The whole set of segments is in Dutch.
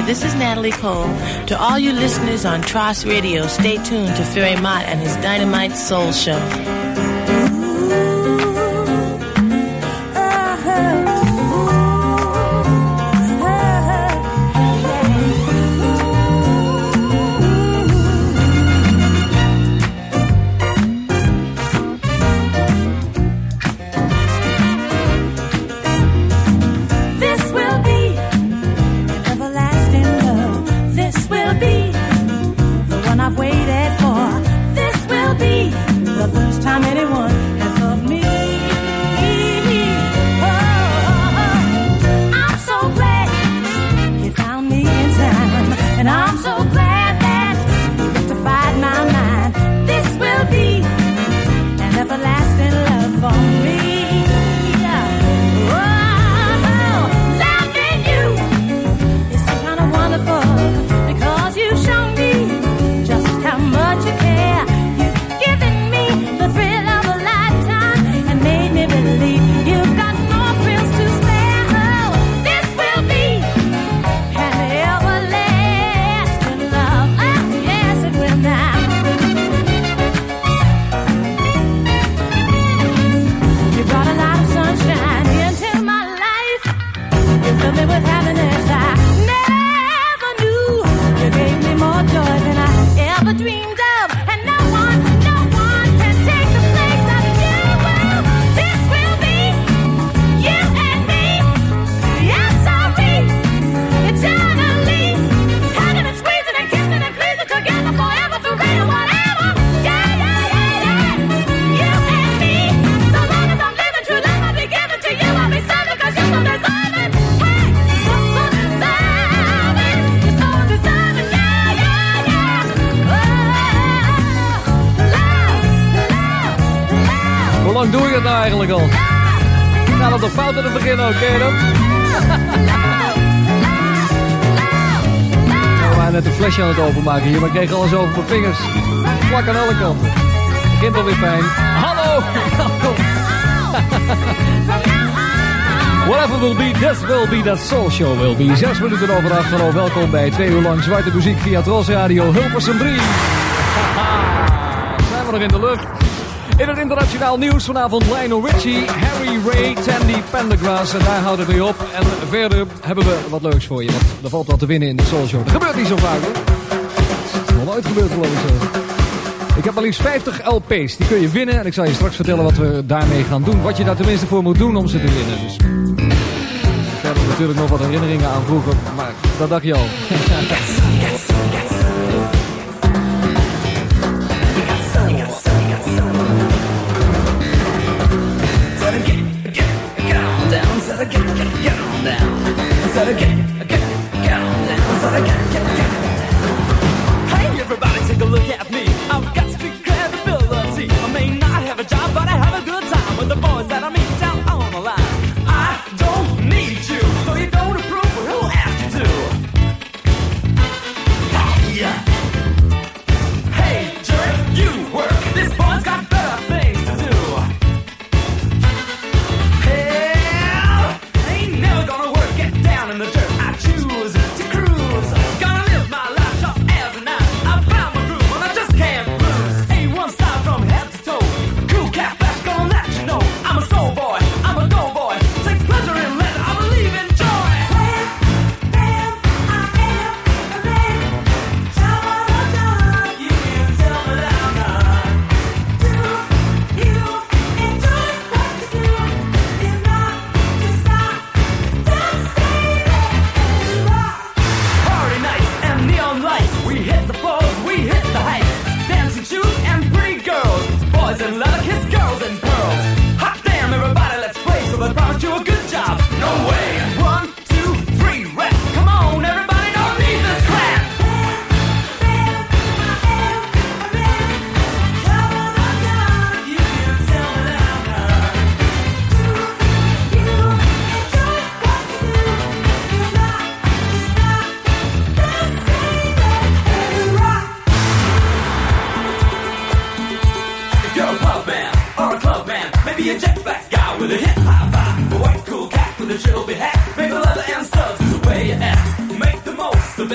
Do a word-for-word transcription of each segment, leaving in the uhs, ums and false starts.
this is Natalie Cole. To all you listeners on Tross Radio, stay tuned to Ferry Mott and his Dynamite Soul Show. Eigenlijk al. Nou, dat de fout in het begin ook, ken je dat? We waren net een flesje aan het openmaken hier, maar ik kreeg alles over mijn vingers. Plak aan alle kanten. Begint alweer fijn. Hallo! Welkom! Whatever will be, this will be, that soul show will be. Zes minuten over acht. Hallo, welkom bij twee uur lang zwarte muziek via Tross Radio Hilversum drie. Zijn we nog in de lucht? In het internationaal nieuws vanavond Lionel Richie, Harry Ray, Tandy Pendergrass. En daar houdt het mee op. En verder hebben we wat leuks voor je. Want er valt wat te winnen in de Soul Show. Dat gebeurt niet zo vaak, hoor. Het is nog nooit gebeurd, geloof ik zo. Ik heb maar liefst vijftig L P's. Die kun je winnen. En ik zal je straks vertellen wat we daarmee gaan doen. Wat je daar tenminste voor moet doen om ze te winnen. Dus verder natuurlijk nog wat herinneringen aan vroeger. Maar dat dacht je al. Get, get, get on down. Get, get, get, get on down. Get, get, get down. Hey, everybody, take a look at me. I've got street credibility. I may not have a job, but I have a good time with the boys that I meet down on the line. I don't need you, so you don't approve, or who asked you to? Hey, hey, jerk, you work. This boy's got better things to do. In the dirt, I choose to cruise. Gonna live my life sharp as a knife. I found my groove and I just can't lose. A one style from head to toe. Cool cat flash gonna let you know. I'm a soul boy, I'm a go boy. Take pleasure in leisure, I believe in joy. Where am I am a man? Tell me what I've done. You can tell me that I'm not. Do you enjoy what you do? If not, just stop. Don't say. We hit the floors, we hit the heights. Dancing shoes and pretty girls. Boys in leather, kiss girls in pearls. Hot damn, everybody, let's play. So they promise you a good job. No way. One, two, three, rap. Come on, everybody, don't need this crap. You can tell me that I'm not. Do you enjoy what you do? If not, just stop. Don't say that. If you're a pub man or a club man, maybe a jet black guy with a hip high five, a white cool cat with a trilby hat, maybe leather and studs is the way you act. Make the most of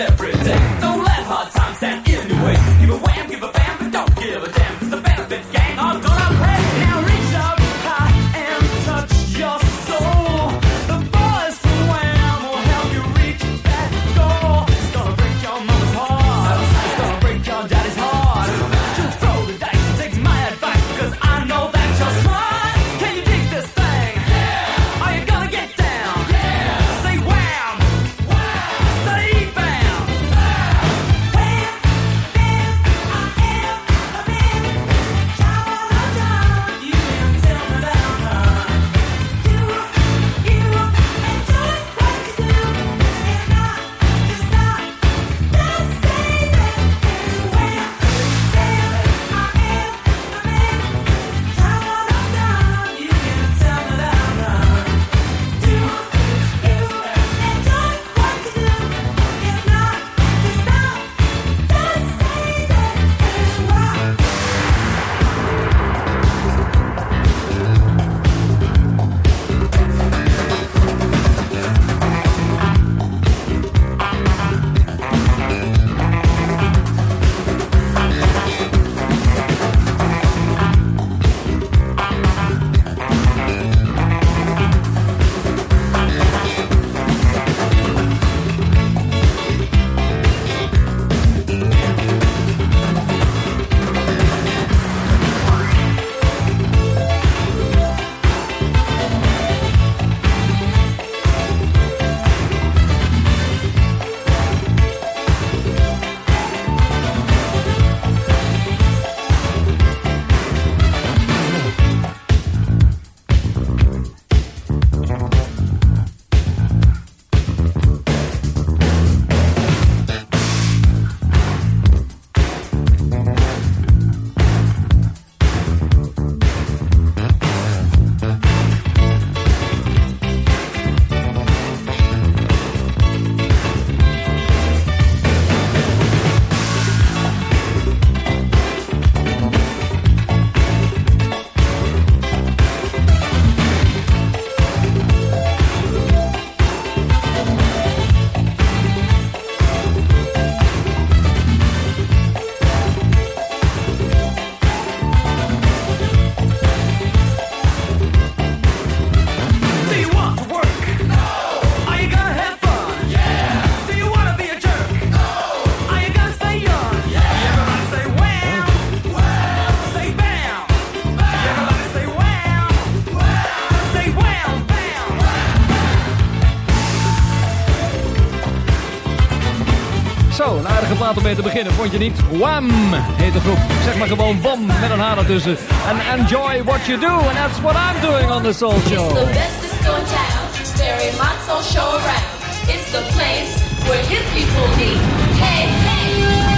aardige plaat om mee te beginnen, vond je niet? Wham heet de groep. Zeg maar gewoon Wham met een H ertussen. And enjoy what you do, and that's what I'm doing on the Soul Show. It's the best disco in town. Very much soul show around. It's the place where hip people meet. Hey, hey!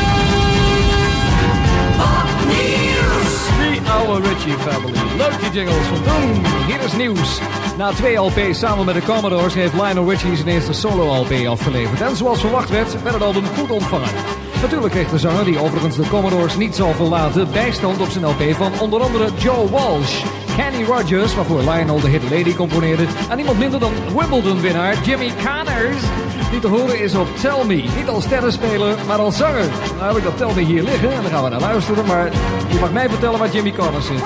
Pop News! The oude Ritchie Family. Leuk die jingles van toen. Hier is nieuws. Na twee L P's samen met de Commodores heeft Lionel Richie zijn eerste solo-L P afgeleverd. En zoals verwacht werd, werd het album goed ontvangen. Natuurlijk kreeg de zanger, die overigens de Commodores niet zal verlaten, bijstand op zijn L P van onder andere Joe Walsh, Kenny Rogers, waarvoor Lionel de hit Lady componeerde, en iemand minder dan Wimbledon-winnaar Jimmy Connors, die te horen is op Tell Me. Niet als tennisspeler, maar als zanger. Nou heb ik dat Tell Me hier liggen en dan gaan we naar luisteren, maar je mag mij vertellen waar Jimmy Connors zit.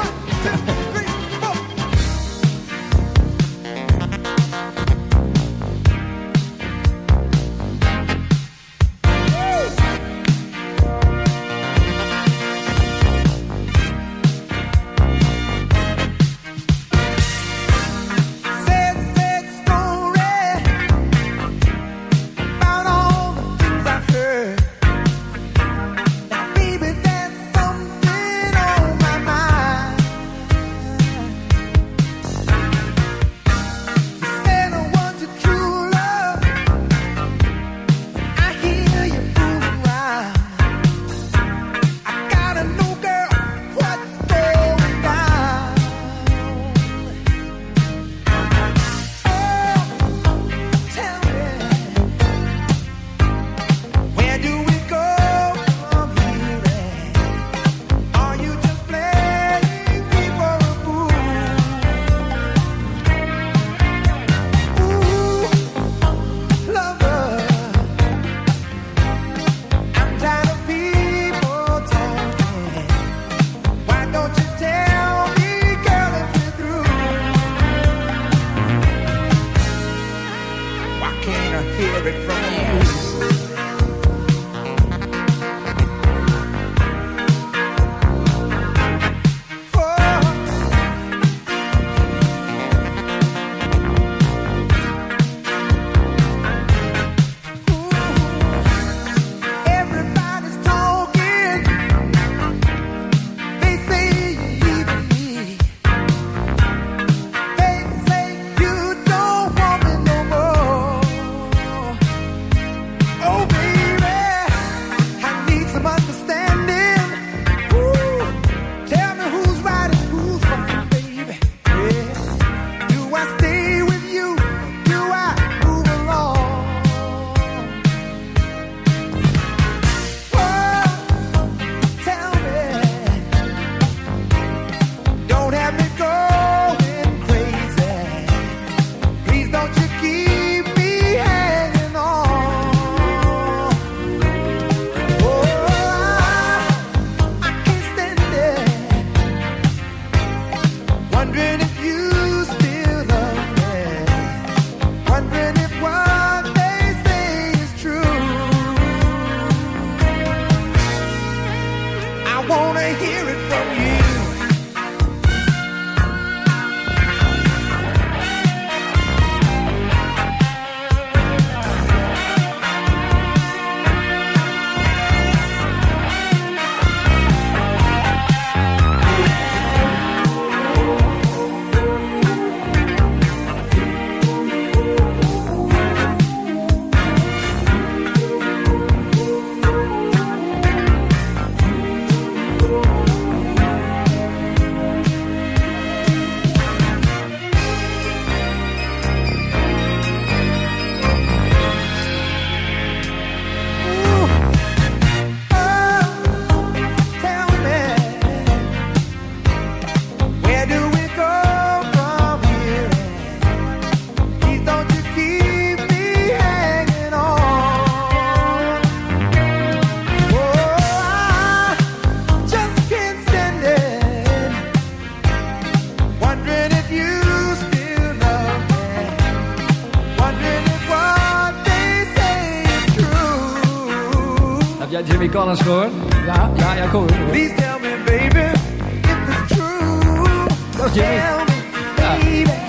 Jimmy Collins gehoord? Ja, ja, ja, cool. Please tell me, baby, if it's true. Dat is Jimmy. Tell me, baby.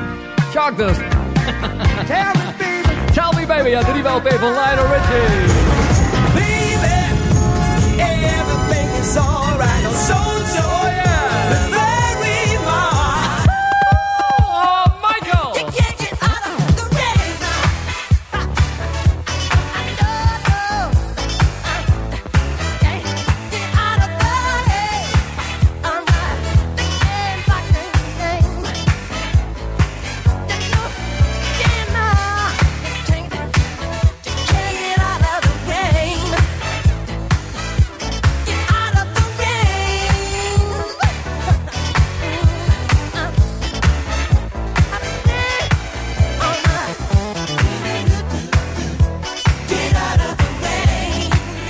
Shark Dust. Tell me, baby. Tell me, baby. Ja, de nieuwe L P van Lionel Richie. Baby. it's alright. No soldier, oh yeah, it's very much. Oh, Michael! You can't get out of the rain now. I know, can't get out of the rain. I'm not thinking like the name. You know, yeah, nah, can't get out of the rain. Get out of the rain. Get out of the rain.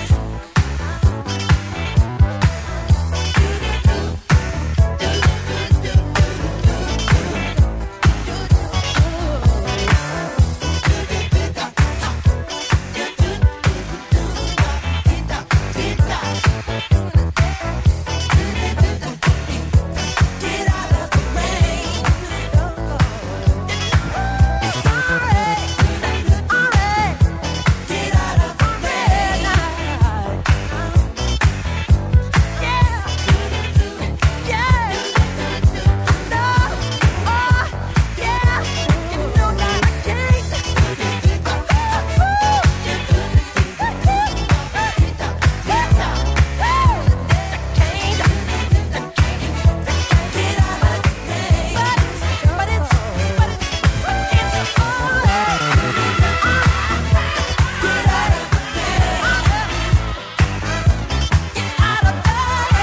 Get out of the rain. Sorry, alright. Get out of the rain. Yeah, yeah. No, oh, yeah. You know that I can't. Get out of the rain. But it's, but it's, but it's, it's alright. Get out of the rain. Get out of the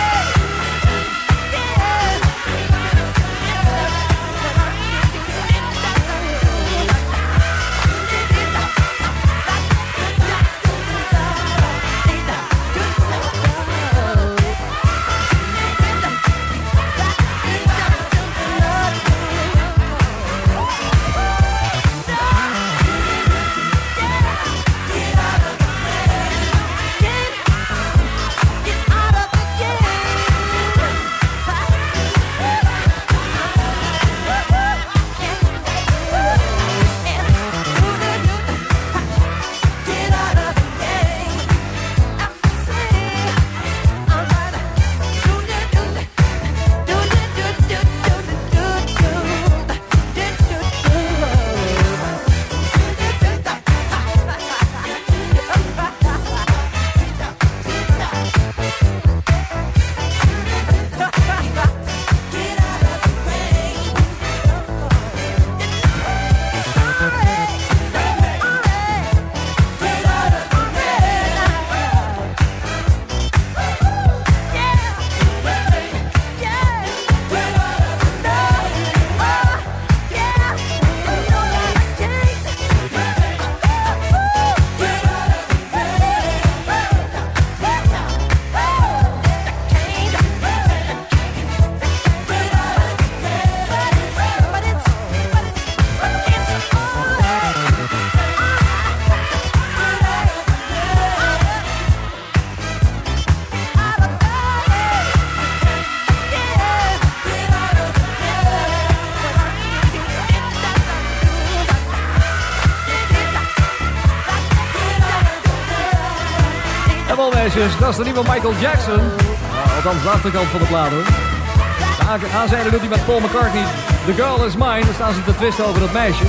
En wel meisjes, dat is de nieuwe Michael Jackson. Nou, althans de achterkant van de plaat hoor. De A- aanzijde doet hij met Paul McCartney. The Girl Is Mine, daar staan ze te twisten over dat meisje.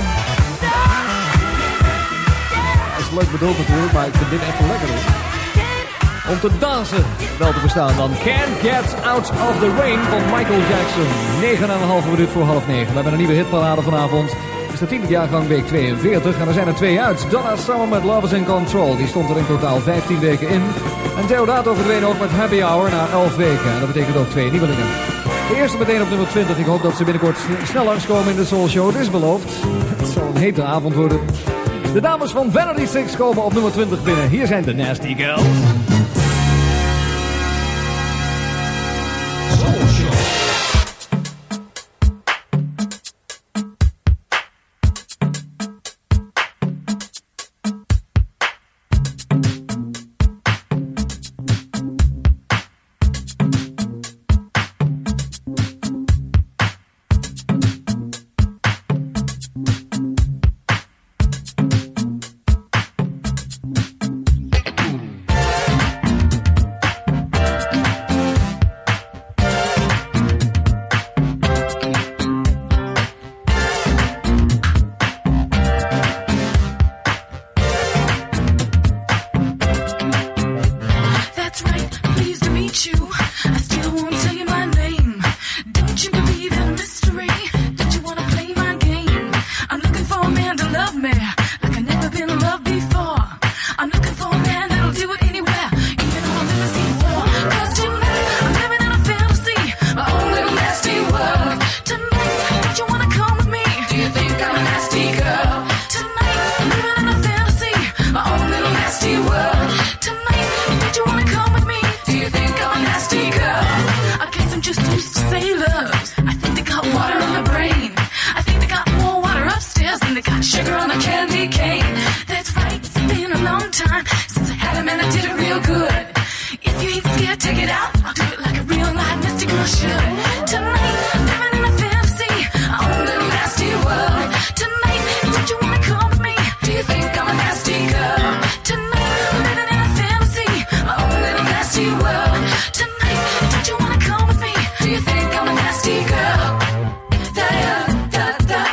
Dat is leuk bedoeld natuurlijk, maar ik vind dit even lekker hoor. Om te dansen wel te verstaan dan. Can't Get Out of the Rain van Michael Jackson. negen en een halve minuut voor half negen. We hebben een nieuwe hitparade vanavond. Het is de tiende jaargang week tweeënveertig en er zijn er twee uit. Donna Summer met Love is in Control. Die stond er in totaal vijftien weken in. En Deodato verdween ook met Happy Hour na elf weken. En dat betekent ook twee nieuwelingen. De eerste meteen op nummer twintig. Ik hoop dat ze binnenkort snel langskomen in de Soul Show. Het is beloofd. Het zal een hete avond worden. De dames van Vanity Six komen op nummer twintig binnen. Hier zijn de Nasty Girls. Soul Show. time since I had him and I did it real good. If you ain't scared, take it out. I'll do it like a real live nasty girl should. Tonight, living in a fantasy, I own a little nasty world. Tonight, don't you wanna come with me? Do you think I'm a nasty girl? Tonight, living in a fantasy, I own a little nasty world. Tonight, don't you wanna come with me? Do you think I'm a nasty girl? Da da da da.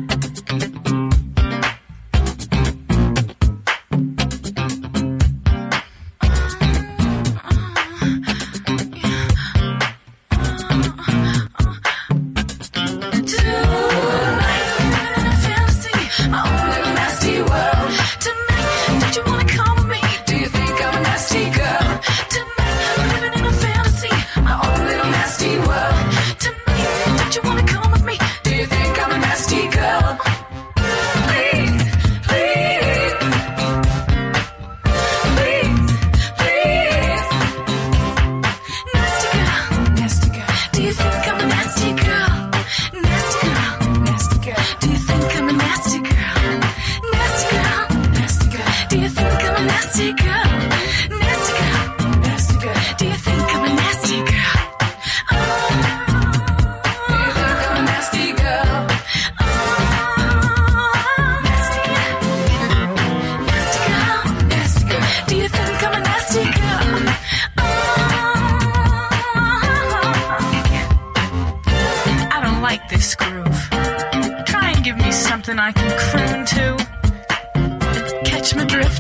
I can croon to. Catch my drift.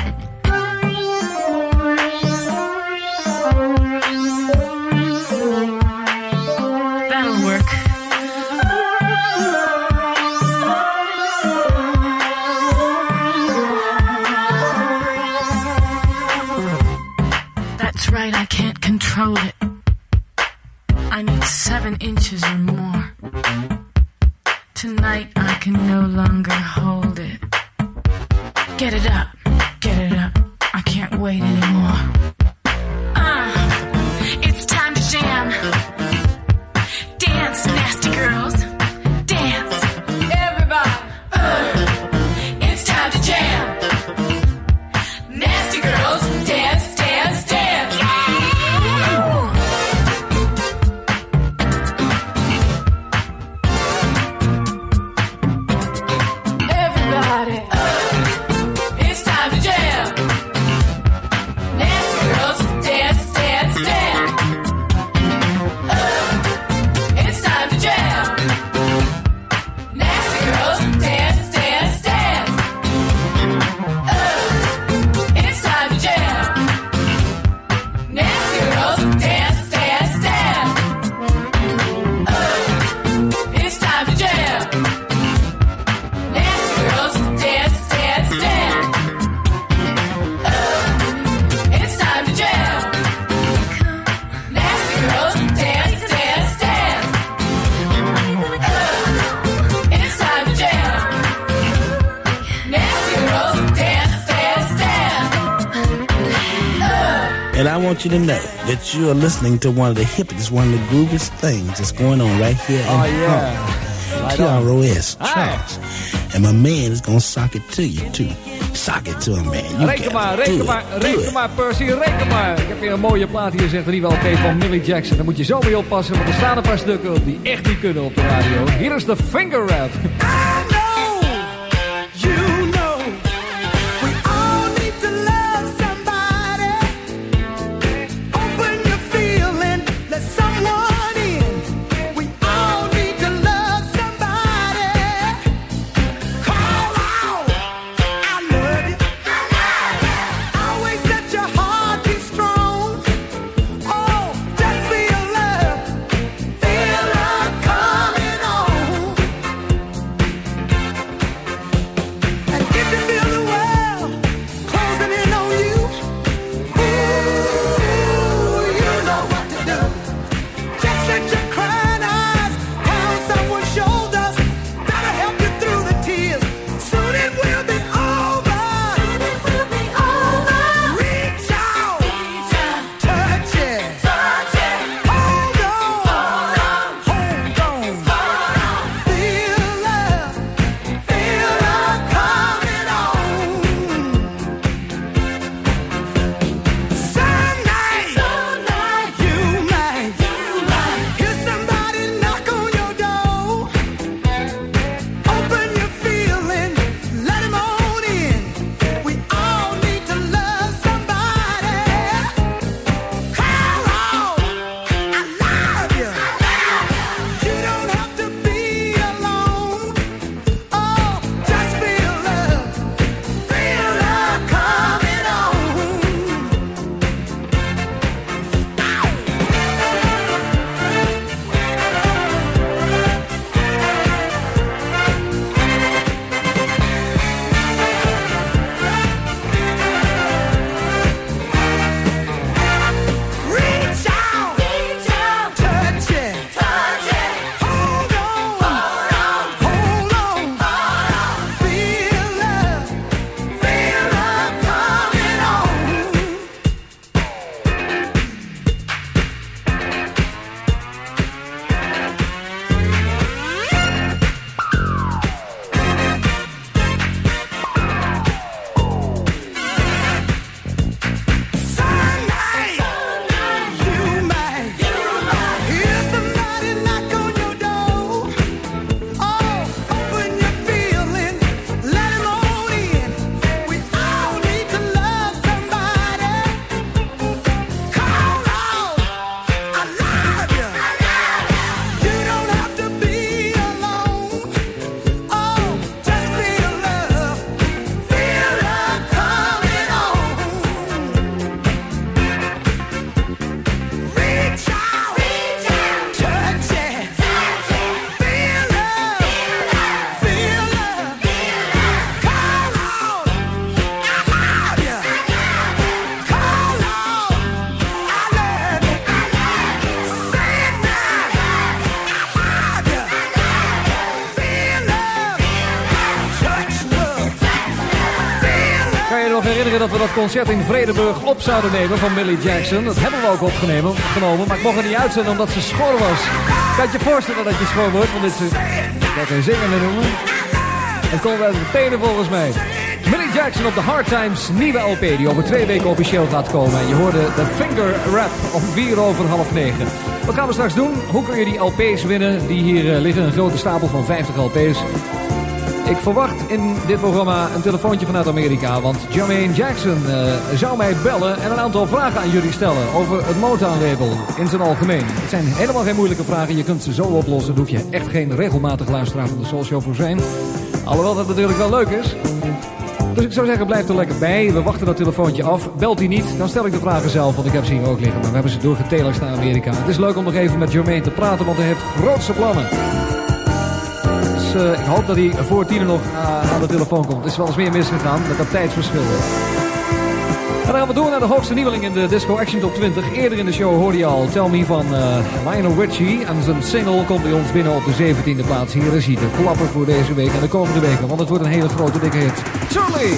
That'll work. That's right, I can't control it. I need seven inches or more. Tonight I can no longer hold it. Get it up, get it up. I can't wait anymore. Uh, it's time to jam. Dance, nasty girls. Dance. Everybody. Uh, it's time to jam. Nasty girls, dance, dance, dance. Everybody. Uh, it's time to jam. Nasty girls, dance, dance, dance. Uh, it's time to jam. Nasty girls, dance, dance, dance. Uh, it's time to jam. Nasty girls, dance, dance, dance. Uh, it's time to jam. Nasty girls, dance, dance, dance. Uh, it's time to jam. Nasty girls, dance, dance, dance. Uh, it's time to jam. Nasty girls, dance, dance, dance. Uh, And I want you to know that you are listening to one of the hippest, one of the grooviest things that's going on right here in Oh, yeah. Harlem. Right T on. R O S, Ah. Charles. And my man is going to sock it to you, too. Sock it to him, man. You Reken got maar, it. Do reken it. maar, Do reken it. maar, Percy, reken maar. Ik heb weer een mooie plaat hier gezet, een nieuwe L P van Millie Jackson. Daar moet je zo mee oppassen, want er staan een paar stukken op die echt niet kunnen op de radio. Hier is de finger rap. I know, you know, we all need to love somebody. Open your feeling, let someone in. We all need to love somebody. Call out, I love you. Always let your heart be strong. Oh, just feel love, feel love coming on. nog herinneren dat we dat concert in Vredenburg op zouden nemen van Millie Jackson. Dat hebben we ook opgenomen, genomen, maar ik mocht er niet uitzenden omdat ze schor was. Kan je je voorstellen dat je schor wordt van dit soort... Ik kan geen zingen meer noemen. Dat komt uit de tenen volgens mij. Millie Jackson op de Hard Times nieuwe L P die over twee weken officieel gaat komen. En je hoorde de Finger Rap om vier over half negen. Wat gaan we straks doen? Hoe kun je die L P's winnen? Die hier uh, liggen, een grote stapel van vijftig L P's. Ik verwacht in dit programma een telefoontje vanuit Amerika, want Jermaine Jackson uh, zou mij bellen en een aantal vragen aan jullie stellen over het Motown-label in zijn algemeen. Het zijn helemaal geen moeilijke vragen, je kunt ze zo oplossen. Daar hoef je echt geen regelmatig luisteraar van de Soul Show voor zijn. Alhoewel dat natuurlijk wel leuk is. Dus ik zou zeggen, blijf er lekker bij. We wachten dat telefoontje af. Belt hij niet, dan stel ik de vragen zelf, want ik heb ze hier ook liggen. Maar we hebben ze doorgetelexd naar Amerika. Het is leuk om nog even met Jermaine te praten, want hij heeft grootse plannen. Dus uh, ik hoop dat hij voor tien uur nog uh, aan de telefoon komt. Het is wel eens meer misgegaan met dat tijdsverschil. En dan gaan we door naar de hoogste nieuweling in de Disco Action Top twintig. Eerder in de show hoorde je al Tell Me van uh, Lionel Richie. En zijn single komt bij ons binnen op de zeventiende plaats. Hier is hij, de klapper voor deze week en de komende weken. Want het wordt een hele grote, dikke hit. Charlie!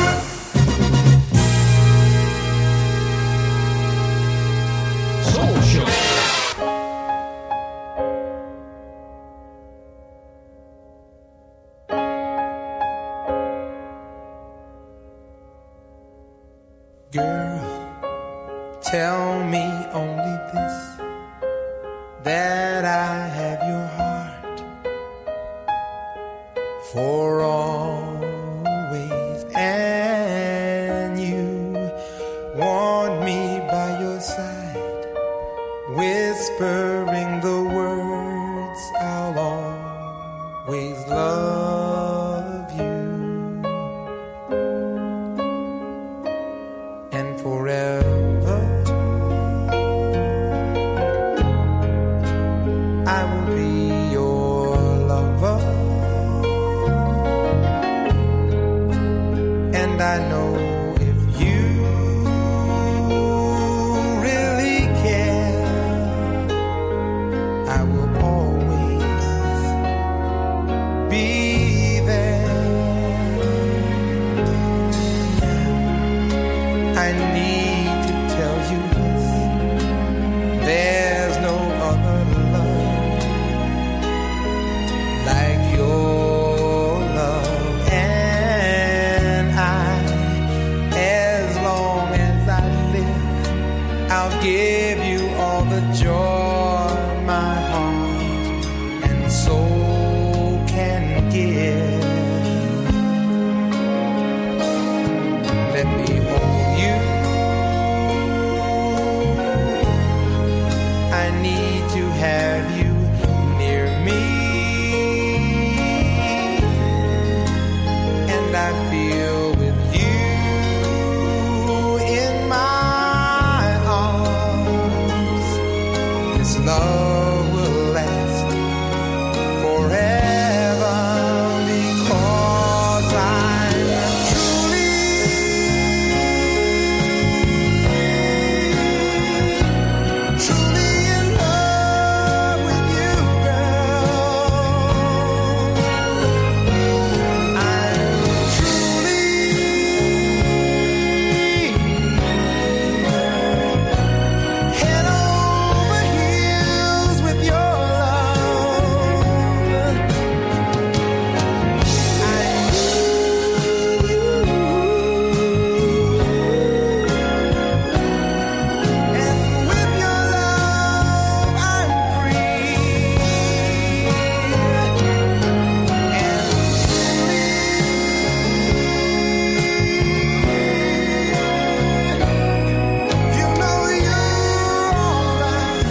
Soul Show. Girl, tell me only this, that I have your heart for always, and you want me by your side, whispering the words I'll always love you. And forever I will be your lover, and I know if you really care, I will always be there. I need to tell you this, there's no other love like your love, and I, as long as I live, I'll give you all the joy my heart and soul can give. Let me hold you, I need to have you near me, and I feel with you in my arms, this love will last forever, because I'm truly, truly in love with you, girl. I'm truly head over heels with your love. I need you, and with your love I'm free, and you know you're alright.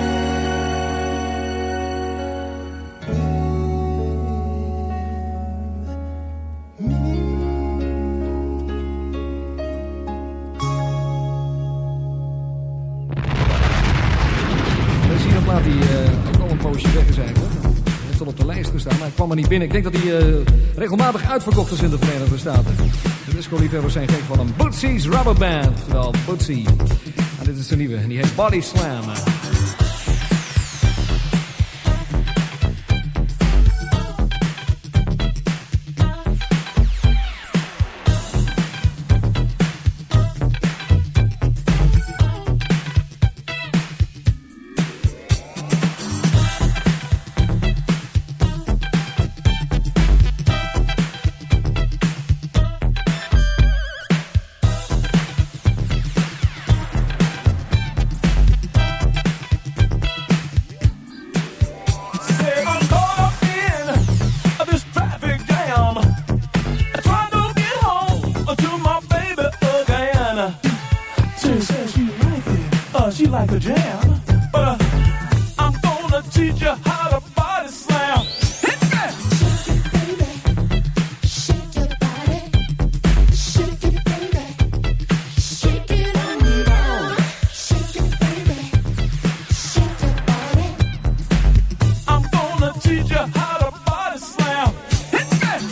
We zien een plaat die uh, ook al een poosje weg is eigenlijk. Hij heeft al op de lijst gestaan, maar hij kwam er niet binnen. Ik denk dat hij uh, regelmatig uitverkocht is in de Verenigde Staten. De disco-liefhebbers zijn gek van hem. Bootsy's Rubber Band, terwijl Bootsy. En dit is de nieuwe, en die heet Body Slam. the jam. But uh, I'm gonna teach you how to body slam. Hit that! Shake it, baby. Shake your body. Shake it, baby. Shake it on down. Shake it, baby. Shake your body. I'm gonna teach you how to body slam. Hit that!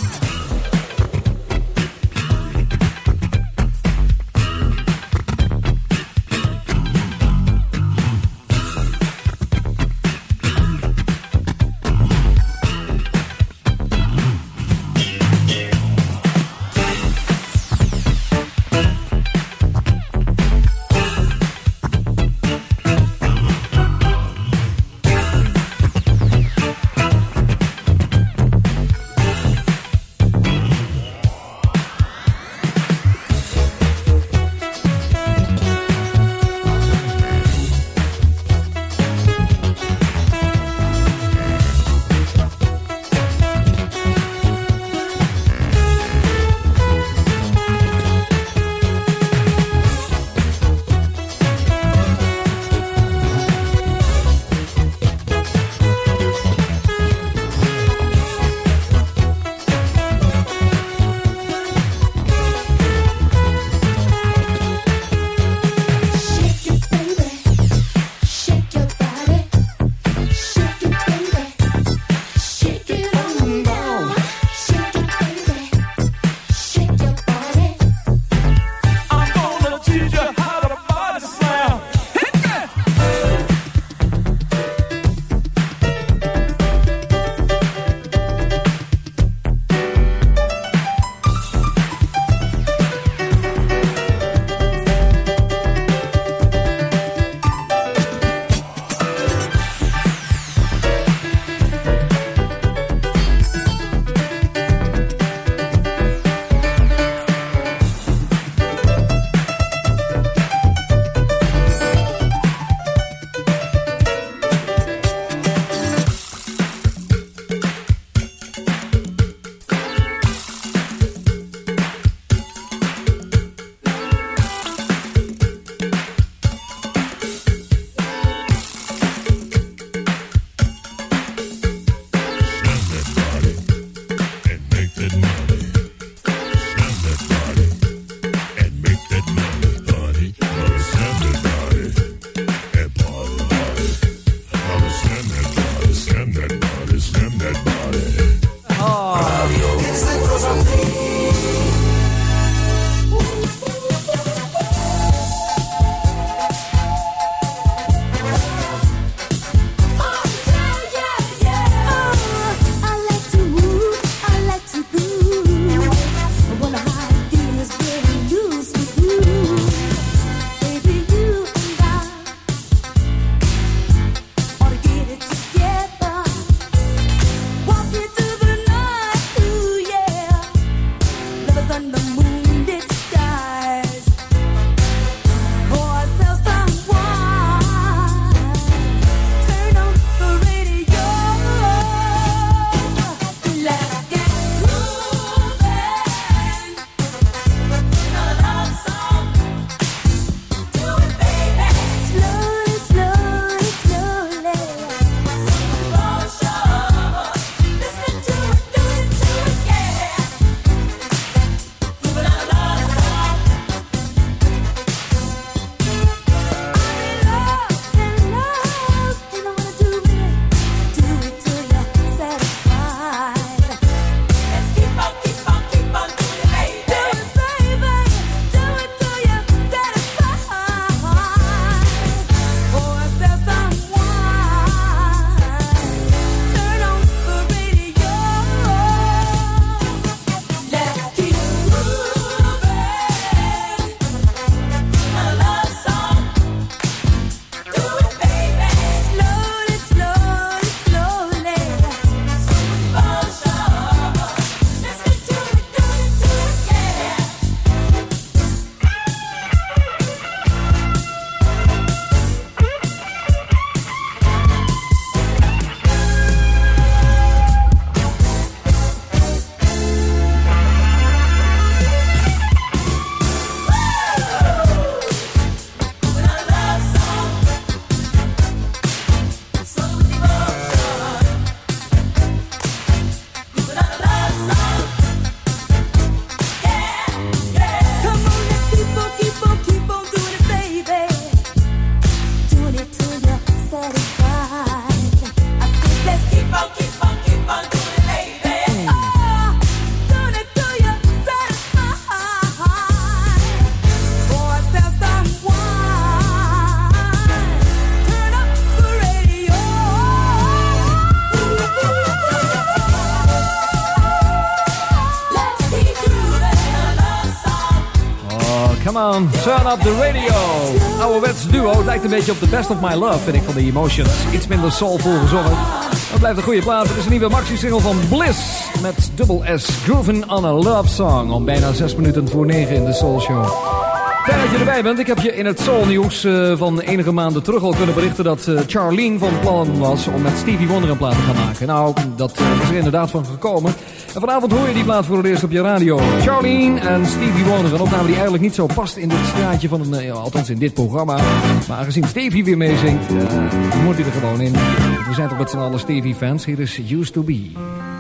Come on, turn up the radio. Ouderwets duo, het lijkt een beetje op The Best of My Love, vind ik, van de Emotions. Iets minder soulvol gezongen. Dat blijft een goede plaat. Het is een nieuwe maxi-single van Bliss met dubbel S. Groovin' on a Love Song. Om bijna zes minuten voor negen in de Soul Show. Fijn dat je erbij bent. Ik heb je in het Soul Nieuws uh, van enige maanden terug al kunnen berichten dat uh, Charlene van plan was om met Stevie Wonder een plaat te gaan maken. Nou, dat uh, is er inderdaad van gekomen. En vanavond hoor je die plaat voor het eerst op je radio. Charlene en Stevie Wonder. Een opname die eigenlijk niet zo past in dit straatje van een, uh, ja, althans in dit programma. Maar aangezien Stevie weer meezingt, uh, moet hij er gewoon in. We zijn toch met z'n allen Stevie fans. Hier is Used to Be.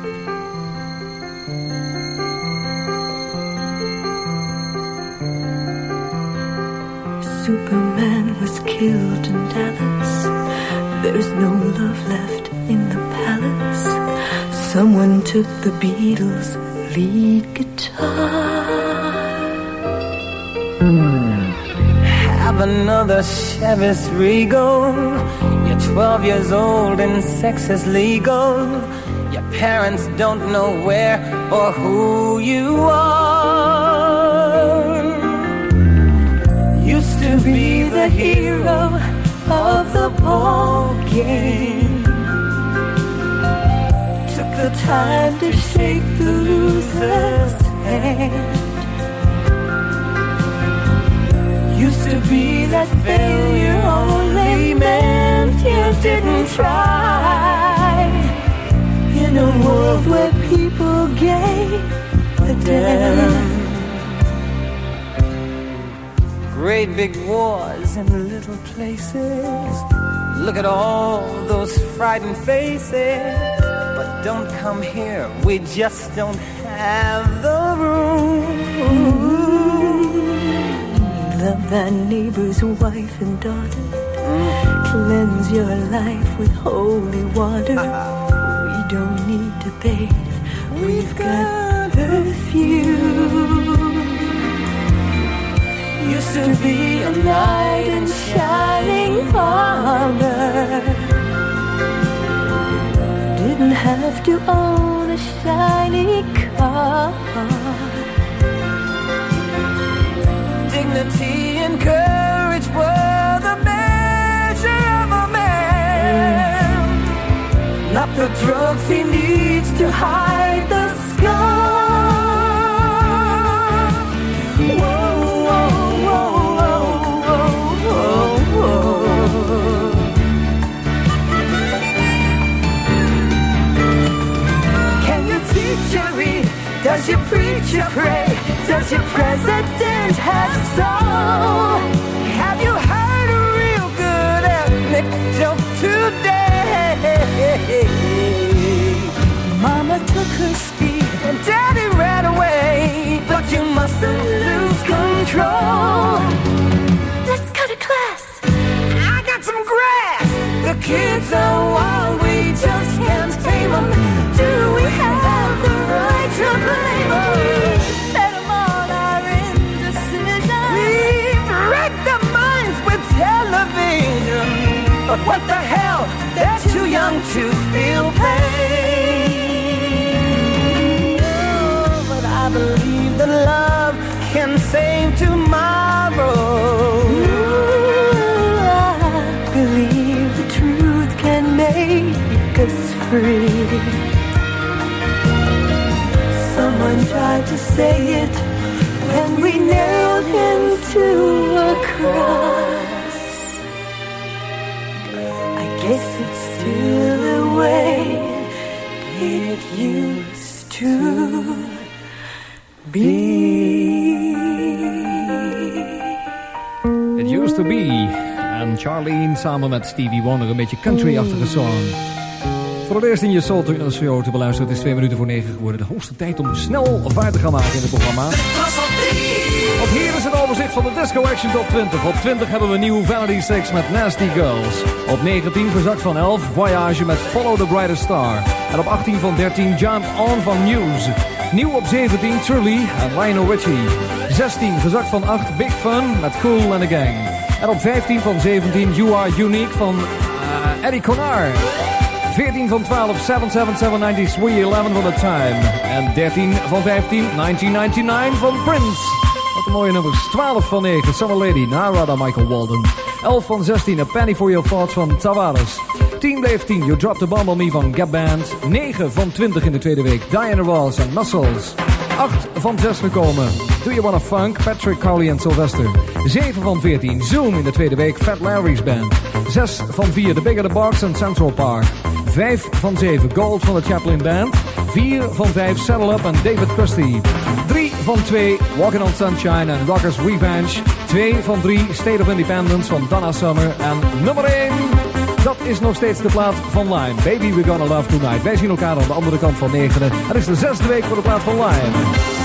Superman was killed in Dallas. There's no love left in the palace. Someone took the Beatles' lead guitar. Have another Chevys Regal. You're twelve years old and sex is legal. Your parents don't know where or who you are. Used to be the hero of the ball game. Took the time to shake the loser's hand. Used to be that failure only meant you didn't try. In a world where people gave a damn. Great big wars in little places. Look at all those frightened faces. But don't come here, we just don't have the room. Love thy neighbor's wife and daughter. Cleanse your life with holy water. We don't need to bathe, we've got perfume. Used to be a knight in shining armor. Didn't have to own a shiny car. Dignity and courage were the measure of a man. Not the drugs he needs to hide the scar. Whoa. Can your teacher read? Does your preacher pray? Does your president have soul? Have you heard a real good ethnic joke today? Mama took her speed and Daddy ran away, but you mustn't lose control. Let's go to class. I got some grass. The kids are wild, we just can't tame them. Do we have the right to blame them? Set them on our indecision. We've wrecked their minds with television. But what the hell, they're too young to feel pain. Oh, but I believe that love can save tomorrow. Ooh, I believe the truth can make us free. Someone tried to say it, and we nailed him to a cross. I guess it's still the way it used to be. It used to be. En Charlene samen met Stevie Wonder, een beetje country-achtige song. Voor het eerst in je Soul Show te beluisteren. Het is twee minuten voor negen geworden. De hoogste tijd om snel vaart te gaan maken in het programma. Want hier is het overzicht van de Disco Action Top twintig. Op twintig hebben we nieuw Vanity Six met Nasty Girls. Op negentien verzakt van elf Voyage met Follow the Brightest Star. En op achttien van dertien Jump On van Muse. Nieuw op zeventien Truly en Lionel Richie. zestien verzakt van acht Big Fun met Cool and the Gang. En op vijftien van zeventien You Are Unique van uh, Eddie Conard. veertien van twaalf seven seven seven ninety Sweet eleven van The Time. En dertien van vijftien negentien negenennegentig van Prince. Wat mooie nummers. twaalf van negen, Summer Lady, Narada, Michael Walden. elf van zestien, A Penny for Your Thoughts van Tavares. tien bleef tien, You Dropped the Bomb on Me van Gap Band. negen van twintig in de tweede week, Diana Ross en Muscles. acht van zes gekomen, Do You Wanna Funk, Patrick Cowley en Sylvester. zeven van veertien, Zoom in de tweede week, Fat Larry's Band. zes van vier, The Bigger the Box en Central Park. vijf van zeven, Gold van de Chaplin Band. vier van vijf, Saddle Up en David Christie. drie van twee, Walking on Sunshine en Rockers Revenge. twee van drie, State of Independence van Donna Summer. En nummer één, dat is nog steeds de plaat van Lime. Baby We're Gonna Love Tonight. Wij zien elkaar aan de andere kant van negenen. Het is de zesde week voor de plaat van Lime.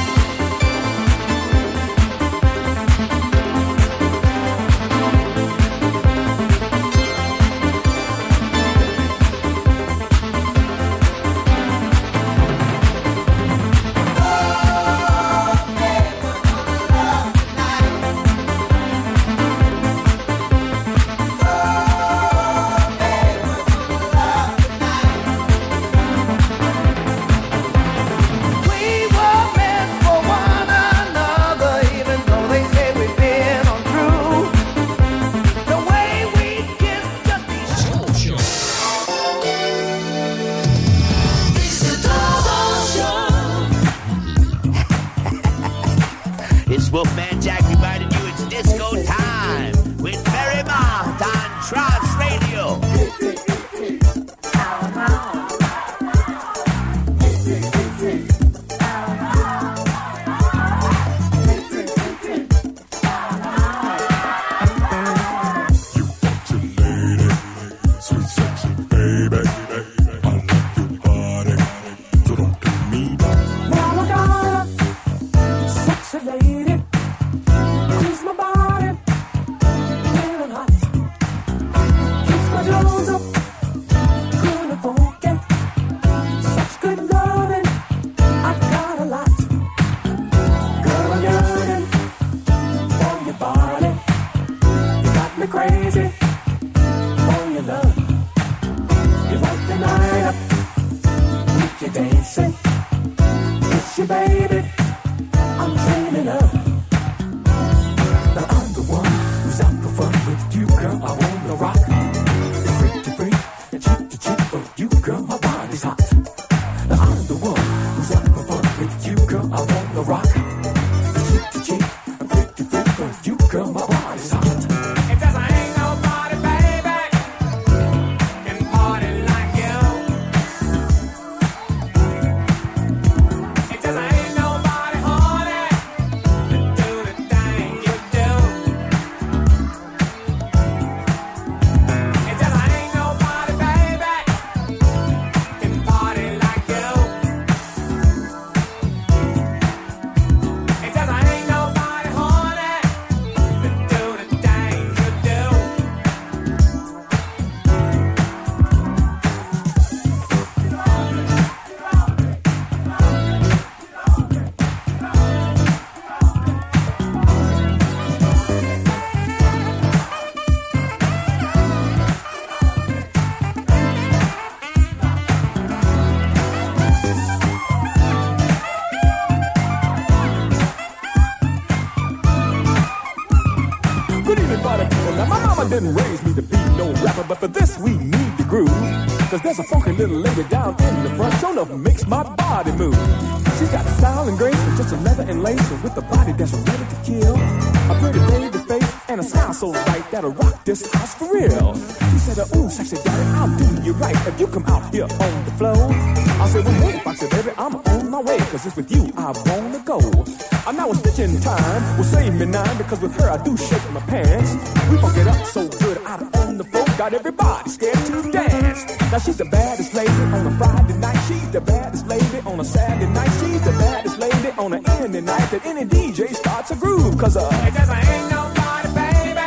Didn't raise me to be no rapper, but for this we need the groove. Cause there's a funky little lady down in the front, sure enough makes my body move. She's got style and grace, and just a leather and lace, and with a body that's ready to kill. A pretty baby face and a smile so bright that'll rock this house for real. She said, uh, ooh, sexy daddy, I'll do you right if you come out here on the floor. I said, well, hey, Foxy baby, I'm on my way, cause it's with you I wanna go. And now it's stitching time, will save me nine, because with her I do shake my pants. We funk it up so good out on the floor, got everybody scared to dance. Now she's the baddest lady on a Friday night, she's the baddest lady on a Saturday night, she's the baddest lady on a any night that any D J starts a groove, cause uh, it just ain't nobody, baby,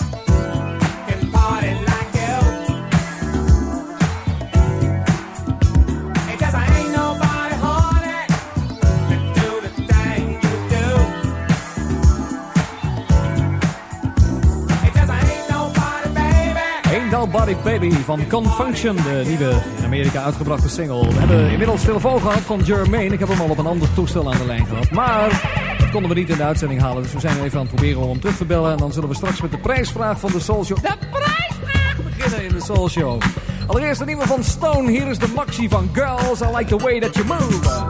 can party like you. It just ain't nobody, honey, to do the thing you do. It just ain't nobody, baby. Ain't Nobody Baby van Confunction, de nieuwe in Amerika uitgebrachte single. We hebben inmiddels telefoon gehad van Jermaine. Ik heb hem al op een ander toestel aan de lijn gehad. Maar het konden we niet in de uitzending halen. Dus we zijn even aan het proberen om hem terug te bellen. En dan zullen we straks met de prijsvraag van de Soul Show... De prijsvraag beginnen in de Soul Show. Allereerst een nieuwe van Stone. Hier is de maxi van Girls. I Like The Way That You Move.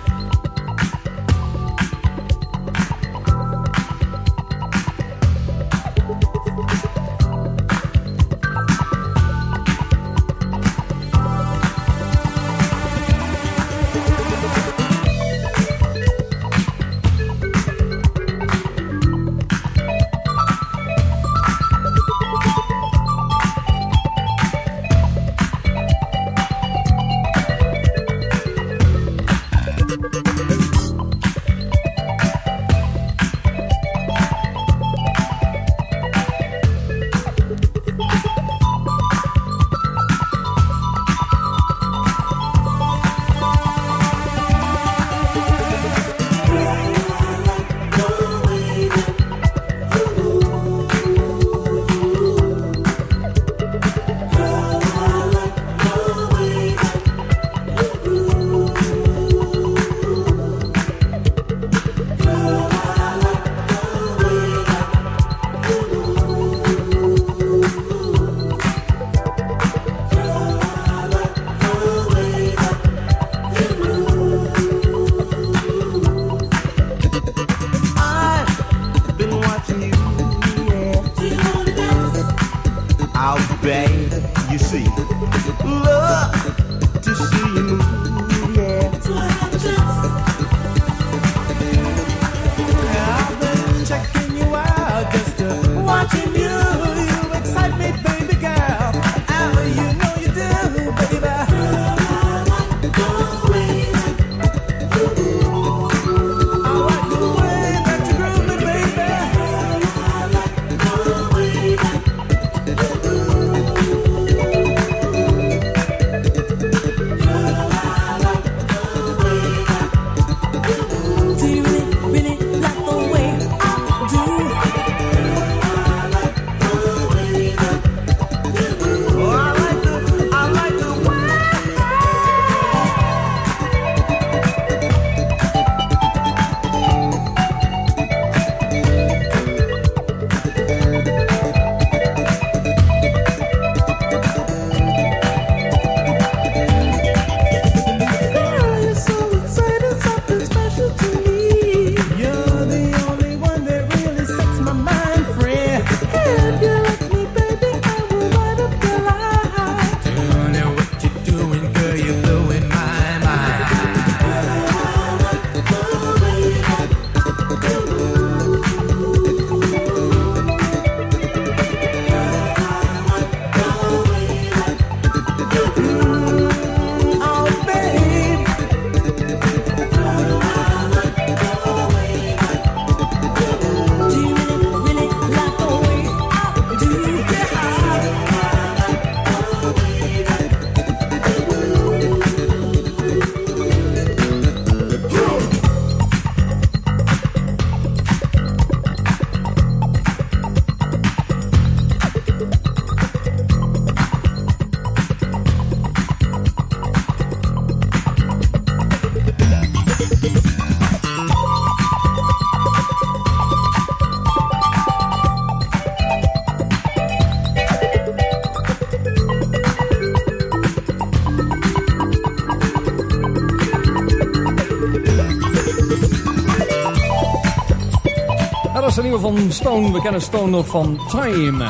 Dat is een nieuwe van Stone. We kennen Stone nog van Time.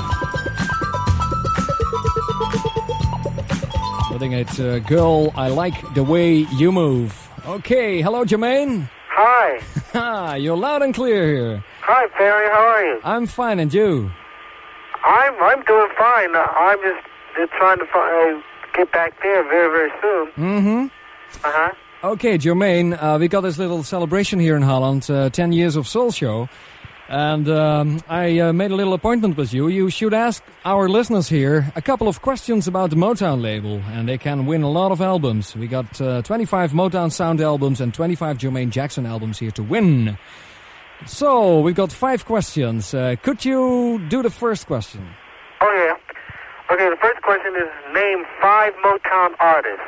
Dat ding heet uh, Girl, I Like The Way You Move. Okay, hello Jermaine. Hi. Ah, you're loud and clear here. Hi Perry, how are you? I'm fine, and you? I'm I'm doing fine. Uh, I'm just uh, trying to find, uh, get back there very, very soon. Mm-hmm. Uh-huh. Okay, Jermaine, uh, we got this little celebration here in Holland, uh, ten years of Soul Show. And um, I uh, made a little appointment with you. You should ask our listeners here a couple of questions about the Motown label. And they can win a lot of albums. We got uh, twenty-five Motown Sound albums and twenty-five Jermaine Jackson albums here to win. So, we've got five questions. Uh, could you do the first question? Oh, yeah. Okay, the first question is name five Motown artists.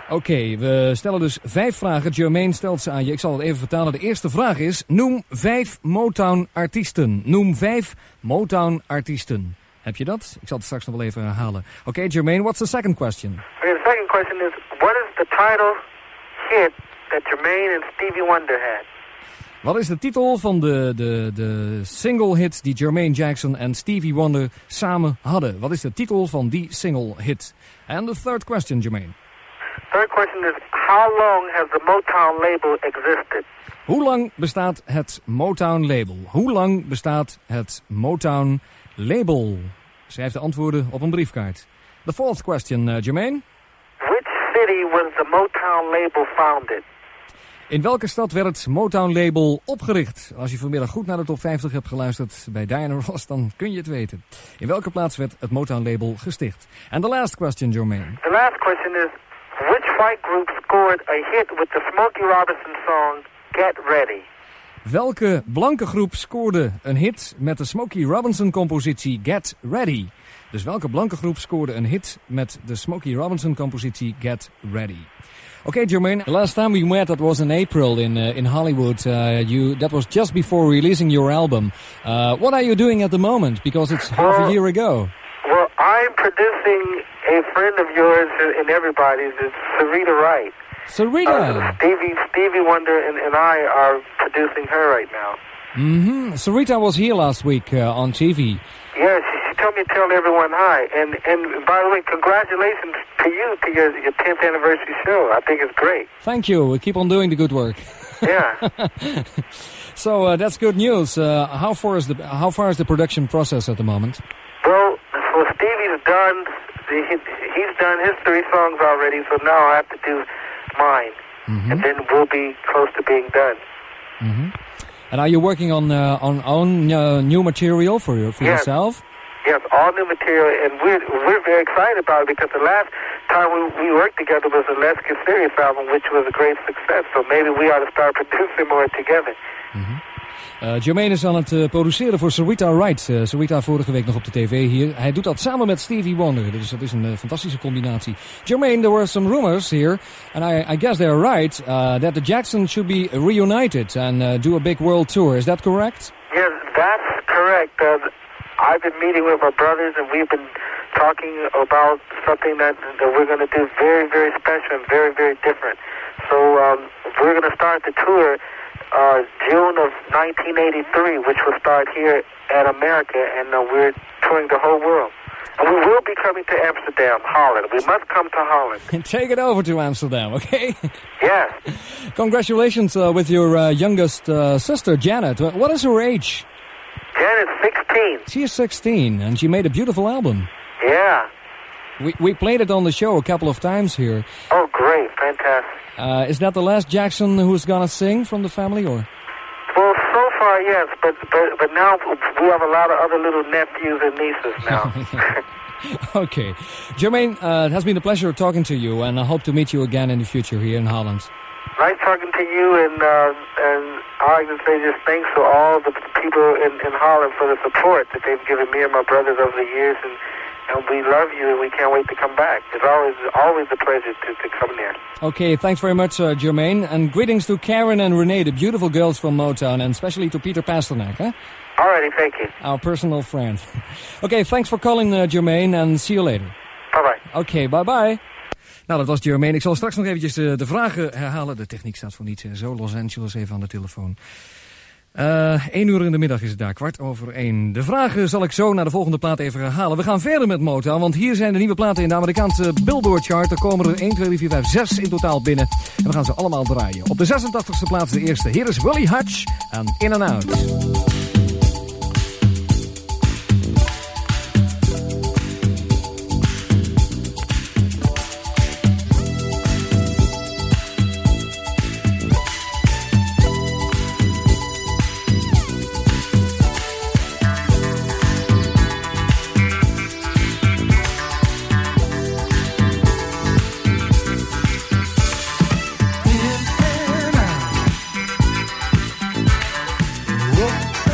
Oké, okay, we stellen dus vijf vragen. Jermaine stelt ze aan je. Ik zal het even vertalen. De eerste vraag is, noem vijf Motown-artiesten. Noem vijf Motown-artiesten. Heb je dat? Ik zal het straks nog wel even herhalen. Oké, okay, Jermaine, what's the second question? Okay, the second question is, what is the title hit that Jermaine and Stevie Wonder had? Wat is de titel van de, de, de single hit die Jermaine Jackson en Stevie Wonder samen hadden? Wat is de titel van die single hit? And the third question, Jermaine. Third question is, how long has the Motown label existed? Hoe lang bestaat het Motown label? Hoe lang bestaat het Motown label? Schrijf de antwoorden op een briefkaart. The fourth question, uh, Jermaine. Which city was the Motown label founded? In welke stad werd het Motown-label opgericht? Als je vanmiddag goed naar de top vijftig hebt geluisterd bij Diana Ross, dan kun je het weten. In welke plaats werd het Motown-label gesticht? And the last question, Jermaine. The last question is, which white group scored a hit with the Smokey Robinson song Get Ready? Welke blanke groep scoorde een hit met de Smokey Robinson-compositie Get Ready? Dus welke blanke groep scoorde een hit met de Smokey Robinson-compositie Get Ready? Okay, Jermaine, the last time we met, that was in April in uh, in Hollywood. Uh, you That was just before releasing your album. Uh, what are you doing at the moment? Because it's half well, a year ago. Well, I'm producing a friend of yours and everybody's. It's Sarita Wright. Sarita? Uh, Stevie, Stevie Wonder and, and I are producing her right now. Mm-hmm. Sarita was here last week uh, on T V. Yes, she, she told me to tell everyone hi. And and by the way, congratulations to you to your, your tenth anniversary show. I think it's great. Thank you. We keep on doing the good work. Yeah. So uh, that's good news. Uh, how far is the how far is the production process at the moment? Well, well Stevie's done. He, he's done his three songs already. So now I have to do mine, mm-hmm. and then we'll be close to being done. Mm-hmm. And are you working on uh, on own uh, new material for your, for yes. yourself? Yes, all new material, and we're we're very excited about it because the last time we, we worked together was the Let's Get Serious album, which was a great success. So maybe we ought to start producing more together. Mm-hmm. Uh, Jermaine is aan het uh, produceren voor Sarita Wright. Uh, Sarita vorige week nog op de tv hier. Hij doet dat samen met Stevie Wonder. Dus dat is een uh, fantastische combinatie. Jermaine, there were some rumors here, and I, I guess they're right, uh, that the Jacksons should be reunited and uh, do a big world tour. Is that correct? Yes, that's correct. Uh, I've been meeting with my brothers, and we've been talking about something that, that we're going to do very, very special and very, very different. So um, we're going to start the tour Uh, June of nineteen eighty-three, which will start here at America, and uh, we're touring the whole world. And we will be coming to Amsterdam, Holland. We must come to Holland. Take it over to Amsterdam, okay? Yes. Congratulations uh, with your uh, youngest uh, sister, Janet. What is her age? Janet's sixteen. She is sixteen, and she made a beautiful album. Yeah. We we played it on the show a couple of times here. Oh, great. Fantastic. Uh, is that the last Jackson who's gonna sing from the family, or? Well, so far, yes, but but but now we have a lot of other little nephews and nieces now. Okay. Jermaine, uh, it has been a pleasure talking to you, and I hope to meet you again in the future here in Holland. Nice talking to you, and uh, and I like to say just thanks to all the people in, in Holland for the support that they've given me and my brothers over the years, and And we love you, and we can't wait to come back. It's always always a pleasure to, to come there. Okay, thanks very much, uh, Jermaine. And greetings to Karen and Renee, the beautiful girls from Motown, and especially to Peter Pasternak. Huh? Alrighty, thank you. Our personal friend. Okay, thanks for calling, uh, Jermaine, and see you later. Bye-bye. Okay, bye-bye. Nou, dat was Jermaine. Ik zal straks nog eventjes uh, de vragen herhalen. De techniek staat voor niet. Zo Los Angeles even aan de telefoon. Uh, één uur in de middag is het daar, kwart over één. De vragen zal ik zo naar de volgende plaat even herhalen. We gaan verder met Motown, want hier zijn de nieuwe platen in de Amerikaanse Billboard chart. Er komen er één, twee, drie, vier, vijf, zes in totaal binnen. En we gaan ze allemaal draaien. Op de zesentachtigste plaats de eerste. Hier is Willie Hutch en In and Out. Whoa.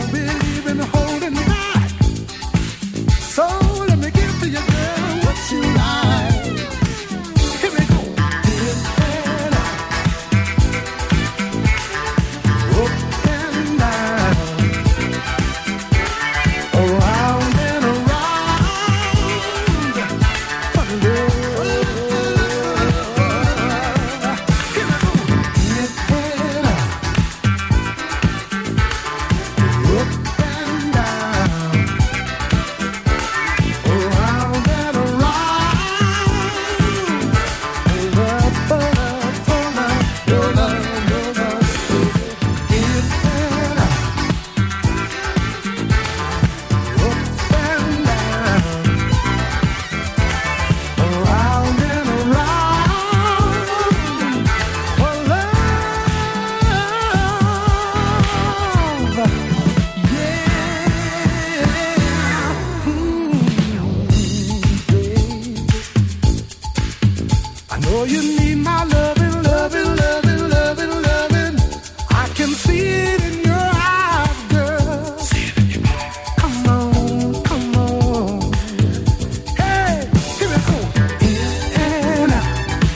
believe in holding back. So let me give to you, girl, what you like. Here we go. In and out. Up and down. Around and around. Funny love. Here we go. In and out. Up and down. Around and around. Love, love, love, your love, your love. In and out. Up and down. Around and around. For love. Yeah. Mm, baby. I know you need my loving, loving, loving, loving, loving. I can see it in your eyes, girl. Come on, come on. Hey, here we go. In and out.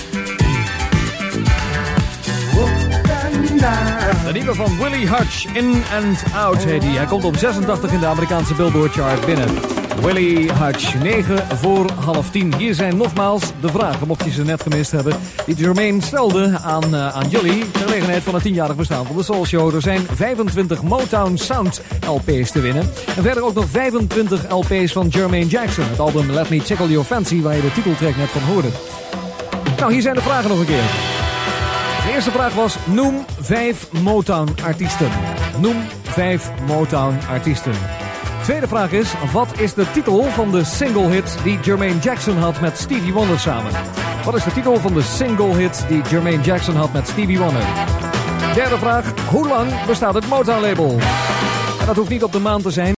Up and down. De nieuwe van Willie Hutch, In and Out heet hij. Hij komt op zesentachtig in de Amerikaanse Billboard chart binnen. Willie Hutch, negen voor half tien. Hier zijn nogmaals de vragen, mocht je ze net gemist hebben, die Jermaine stelde aan, uh, aan jullie ter gelegenheid van het tienjarig bestaan van de Soul Show. Er zijn vijfentwintig Motown Sound L P's te winnen. En verder ook nog vijfentwintig L P's van Jermaine Jackson. Het album Let Me Tickle Your Fancy, waar je de titeltrack net van hoorde. Nou, hier zijn de vragen nog een keer. De eerste vraag was, noem vijf Motown-artiesten. Noem vijf Motown-artiesten. Tweede vraag is, wat is de titel van de single hit die Jermaine Jackson had met Stevie Wonder samen? Wat is de titel van de single hit die Jermaine Jackson had met Stevie Wonder? Derde vraag, hoe lang bestaat het Motown-label? En dat hoeft niet op de maand te zijn.